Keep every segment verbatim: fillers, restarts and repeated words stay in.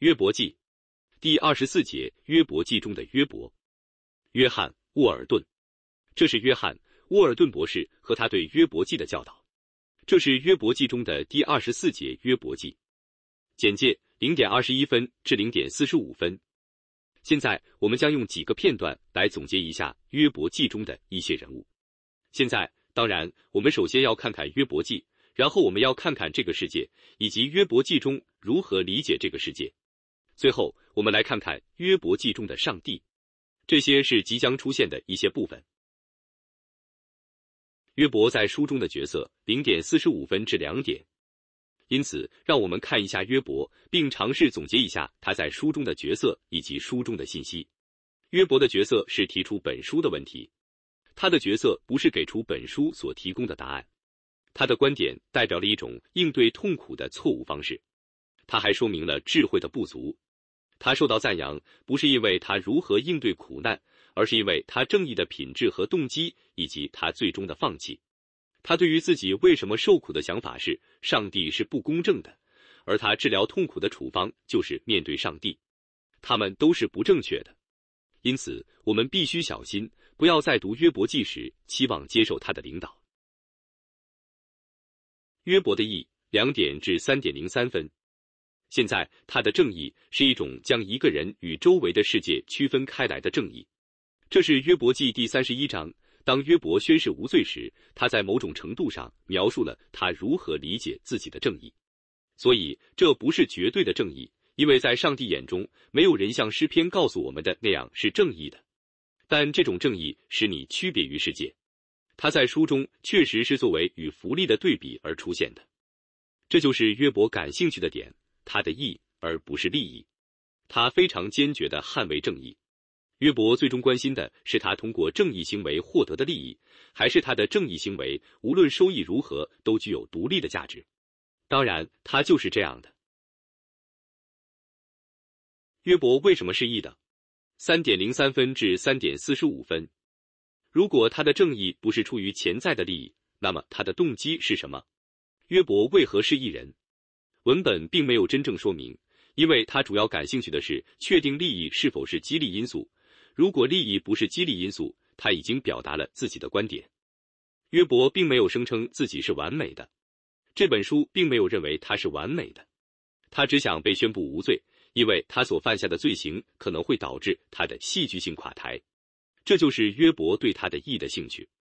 约伯记第二十四节，约伯记中的约伯。约翰·沃尔顿，这是约翰·沃尔顿博士和他对约伯记的教导。这是约伯记中的第二十四节约伯记。简介零点二十一分至零点四十五分。现在我们将用几个片段来总结一下约伯记中的一些人物。现在，当然，我们首先要看看约伯记，然后我们要看看这个世界，以及约伯记中如何理解这个世界。最后，我们来看看约伯记中的上帝。这些是即将出现的一些部分。约伯在书中的角色零点四十五分至两点。因此，让我们看一下约伯，并尝试总结一下他在书中的角色以及书中的信息。约伯的角色是提出本书的问题，他的角色不是给出本书所提供的答案。他的观点代表了一种应对痛苦的错误方式。他还说明了智慧的不足。他受到赞扬，不是因为他如何应对苦难，而是因为他正义的品质和动机，以及他最终的放弃。他对于自己为什么受苦的想法是，上帝是不公正的，而他治疗痛苦的处方就是面对上帝。他们都是不正确的。因此，我们必须小心，不要在读约伯记时期望接受他的领导。约伯的义两点至三点零三分。现在，他的正义是一种将一个人与周围的世界区分开来的正义。这是约伯记第三十一章。当约伯宣誓无罪时，他在某种程度上描述了他如何理解自己的正义。所以，这不是绝对的正义，因为在上帝眼中，没有人像诗篇告诉我们的那样是正义的。但这种正义使你区别于世界。他在书中确实是作为与福利的对比而出现的。这就是约伯感兴趣的点，他的义而不是利益。他非常坚决地捍卫正义。约伯最终关心的是他通过正义行为获得的利益，还是他的正义行为无论收益如何都具有独立的价值。当然，他就是这样的。约伯为什么是义的？ 三点零三分至三点四十五分。如果他的正义不是出于潜在的利益，那么他的动机是什么？约伯为何是义人？文本并没有真正说明，因为他主要感兴趣的是确定利益是否是激励因素。如果利益不是激励因素，他已经表达了自己的观点。约伯并没有声称自己是完美的，这本书并没有认为他是完美的，他只想被宣布无罪，因为他所犯下的罪行可能会导致他的戏剧性垮台。这就是约伯对他的义的兴趣。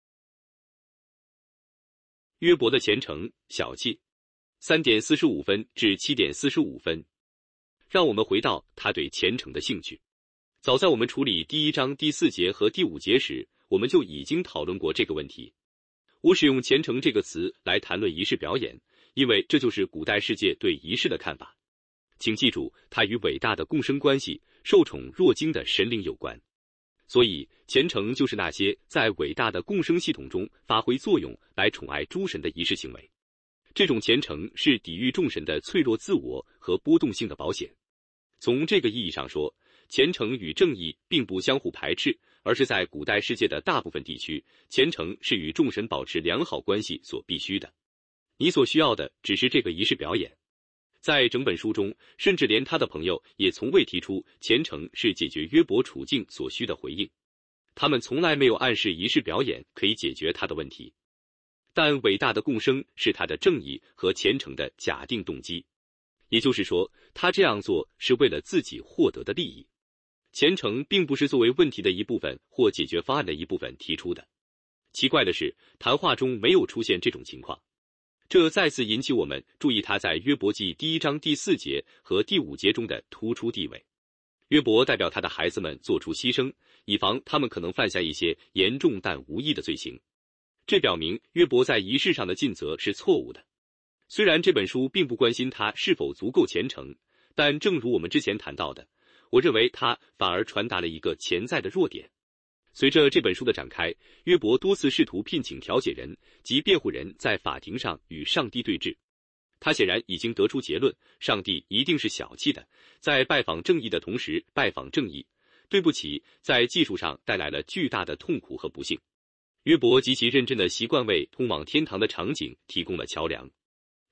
约伯的虔诚、小气 三点四十五分至七点四十五分。让我们回到他对虔诚的兴趣。早在我们处理第一章第四节和第五节时，我们就已经讨论过这个问题。我使用虔诚这个词来谈论仪式表演，因为这就是古代世界对仪式的看法。请记住，它与伟大的共生关系、受宠若惊的神灵有关。所以，虔诚就是那些在伟大的共生系统中发挥作用来宠爱诸神的仪式行为。这种虔诚是抵御众神的脆弱自我和波动性的保险。从这个意义上说，虔诚与正义并不相互排斥，而是在古代世界的大部分地区，虔诚是与众神保持良好关系所必须的。你所需要的只是这个仪式表演。在整本书中，甚至连他的朋友也从未提出虔诚是解决约伯处境所需的回应。他们从来没有暗示仪式表演可以解决他的问题。但伟大的共生是他的正义和虔诚的假定动机。也就是说，他这样做是为了自己获得的利益。虔诚并不是作为问题的一部分或解决方案的一部分提出的。奇怪的是，谈话中没有出现这种情况。这再次引起我们注意他在约伯记第一章第四节和第五节中的突出地位。约伯代表他的孩子们做出牺牲，以防他们可能犯下一些严重但无益的罪行。这表明约伯在仪式上的尽责是错误的。虽然这本书并不关心他是否足够虔诚，但正如我们之前谈到的，我认为他反而传达了一个潜在的弱点。随着这本书的展开，约伯多次试图聘请调解人及辩护人在法庭上与上帝对峙。他显然已经得出结论，上帝一定是小气的，在拜访正义的同时拜访正义。对不起，在技术上带来了巨大的痛苦和不幸。约伯极其认真的习惯为通往天堂的场景提供了桥梁。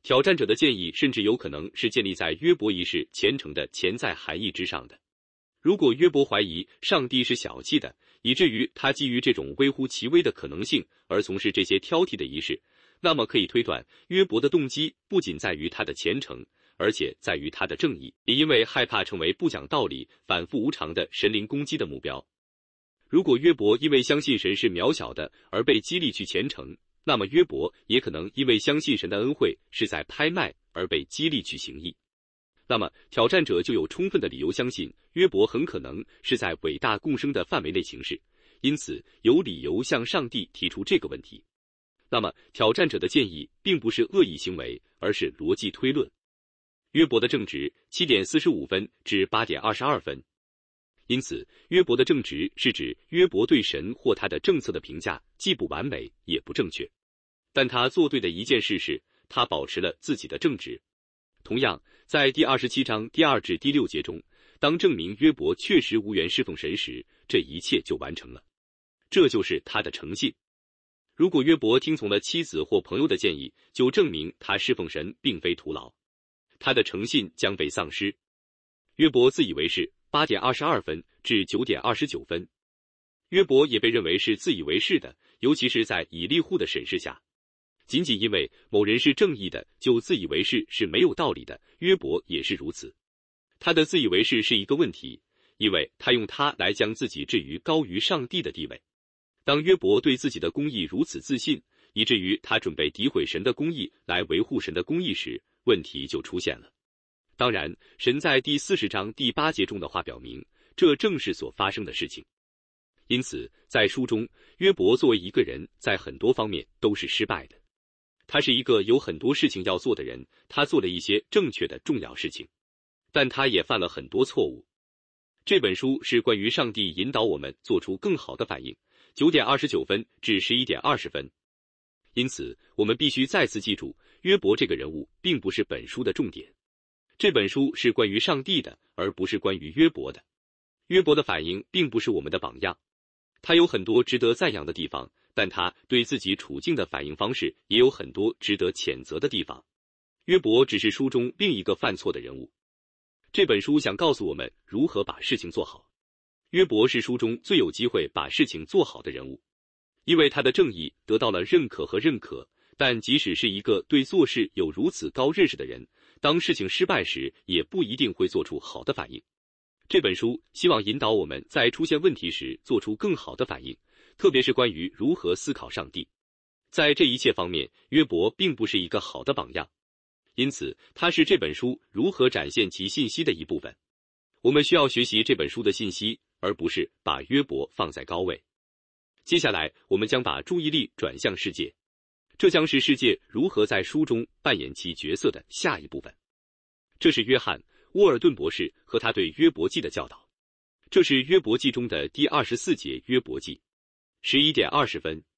挑战者的建议甚至有可能是建立在约伯一事虔诚的潜在含义之上的。如果约伯怀疑上帝是小气的，以至于他基于这种微乎其微的可能性而从事这些挑剔的仪式，那么可以推断约伯的动机不仅在于他的虔诚，而且在于他的正义，也因为害怕成为不讲道理、反复无常的神灵攻击的目标。如果约伯因为相信神是渺小的而被激励去虔诚，那么约伯也可能因为相信神的恩惠是在拍卖而被激励去行义。那么挑战者就有充分的理由相信约伯很可能是在伟大共生的范围内行事，因此有理由向上帝提出这个问题。那么挑战者的建议并不是恶意行为，而是逻辑推论。约伯的正值七点四十五分至八点二十二分，因此约伯的正直是指约伯对神或他的政策的评价既不完美也不正确，但他做对的一件事是他保持了自己的正直。同样，在第二十七章第二至第六节中，当证明约伯确实无缘侍奉神时，这一切就完成了。这就是他的诚信。如果约伯听从了妻子或朋友的建议，就证明他侍奉神并非徒劳，他的诚信将被丧失。约伯自以为是八点二十二分至九点二十九分，约伯也被认为是自以为是的，尤其是在以利户的审视下。仅仅因为某人是正义的，就自以为是是没有道理的，约伯也是如此。他的自以为是是一个问题，因为他用它来将自己置于高于上帝的地位。当约伯对自己的公义如此自信，以至于他准备诋毁神的公义来维护神的公义时，问题就出现了。当然，神在第四十章第八节中的话表明，这正是所发生的事情。因此，在书中，约伯作为一个人，在很多方面都是失败的。他是一个有很多事情要做的人，他做了一些正确的重要事情，但他也犯了很多错误。这本书是关于上帝引导我们做出更好的反应，九点二十九分至十一点二十分。因此，我们必须再次记住，约伯这个人物并不是本书的重点。这本书是关于上帝的，而不是关于约伯的。约伯的反应并不是我们的榜样，他有很多值得赞扬的地方，但他对自己处境的反应方式也有很多值得谴责的地方。约伯只是书中另一个犯错的人物。这本书想告诉我们如何把事情做好。约伯是书中最有机会把事情做好的人物，因为他的正义得到了认可和认可，但即使是一个对做事有如此高认识的人，当事情失败时也不一定会做出好的反应。这本书希望引导我们在出现问题时做出更好的反应，特别是关于如何思考上帝。在这一切方面，约伯并不是一个好的榜样，因此它是这本书如何展现其信息的一部分。我们需要学习这本书的信息，而不是把约伯放在高位。接下来，我们将把注意力转向世界，这将是世界如何在书中扮演其角色的下一部分。这是约翰·沃尔顿博士和他对约伯记的教导。这是约伯记中的第二十四节约伯记。十一点二十分。